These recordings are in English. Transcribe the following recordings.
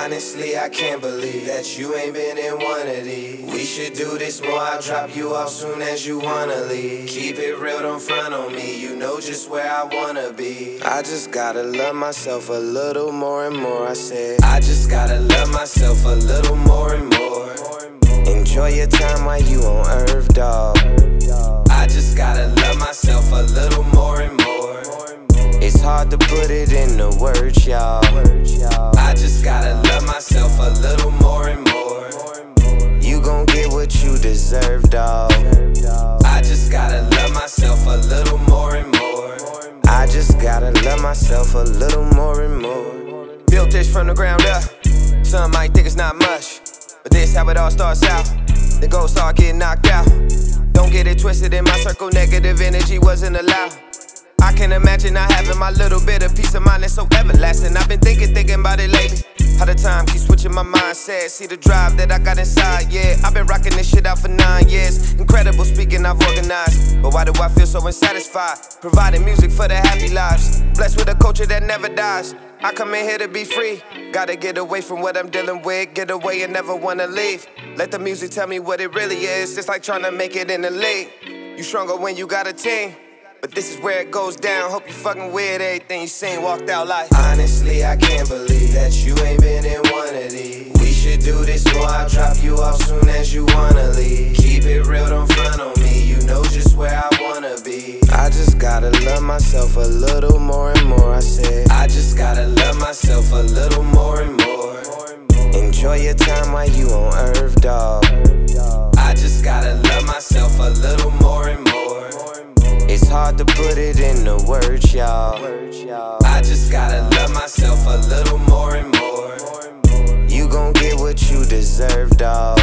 Honestly, I can't believe that you ain't been in one of these. We should do this more, I'll drop you off soon as you wanna leave. Keep it real, don't front on me, you know just where I wanna be. I just gotta love myself a little more and more, I said. I just gotta love myself a little more and more. Enjoy your time while you on earth, dawg. I just gotta love myself a little more and more. It's hard to put it into words, y'all. I just gotta love myself a little more and more. You gon' get what you deserve, dawg. I just gotta love myself a little more and more. I just gotta love myself a little more and more. Built this from the ground up. Some might think it's not much, but this how it all starts out. The goals start getting knocked out. Don't get it twisted, in my circle negative energy wasn't allowed. I can imagine not having my little bit of peace of mind that's so everlasting. I've been thinking about it lately. How the time keeps switching my mindset. See the drive that I got inside, yeah. I've been rocking this shit out for 9 years. Incredible speaking, I've organized. But why do I feel so unsatisfied? Providing music for the happy lives. Blessed with a culture that never dies. I come in here to be free. Gotta get away from what I'm dealing with. Get away and never wanna leave. Let the music tell me what it really is. It's like trying to make it in the league. You stronger when you got a team. But this is where it goes down. Hope you fucking with everything you seen. Walked out like, honestly, I can't believe that you ain't been in one of these. We should do this more, I'll drop you off soon as you wanna leave. Keep it real, don't front on me, you know just where I wanna be. I just gotta love myself a little more and more, I said. I just gotta love myself a little more and more. Enjoy your time while you on earth, dawg. I just gotta love myself a little more and more. It's hard to put it into words, y'all. I just gotta love myself a little more and more. You gon' get what you deserve, dawg.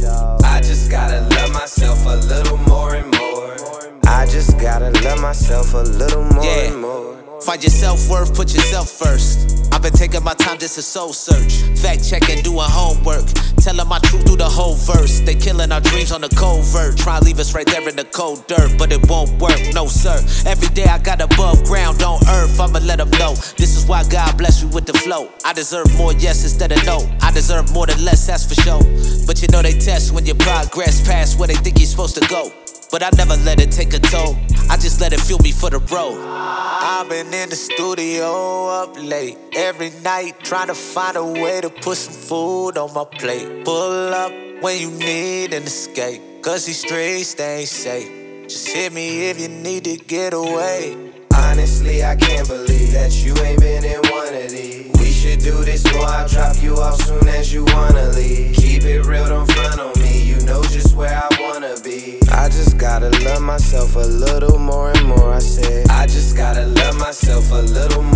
I just gotta love myself a little more and more. I just gotta love myself a little more and more. Find your self-worth, put yourself first. I've been taking my time, just a soul search. Fact checking, doing homework. Telling my truth through the whole verse. They killing our dreams on the covert. Try to leave us right there in the cold dirt, but it won't work, no sir. Every day I got above ground on earth, I'ma let them know. This is why God bless me with the flow. I deserve more yes instead of no. I deserve more than less, that's for sure. But you know they test when you progress past where they think you're supposed to go. But I never let it take a toll, I just let it fuel me for the road. I've been in the studio up late every night, trying to find a way to put some food on my plate. Pull up when you need an escape, cause these streets, they ain't safe. Just hit me if you need to get away. Honestly, I can't believe that you ain't been in one of these. We should do this more, I'll drop you off soon as you wanna leave. Keep it real, don't front on me, you know just where I wanna be. I just gotta love myself a little more and more, I said. I just gotta love myself a little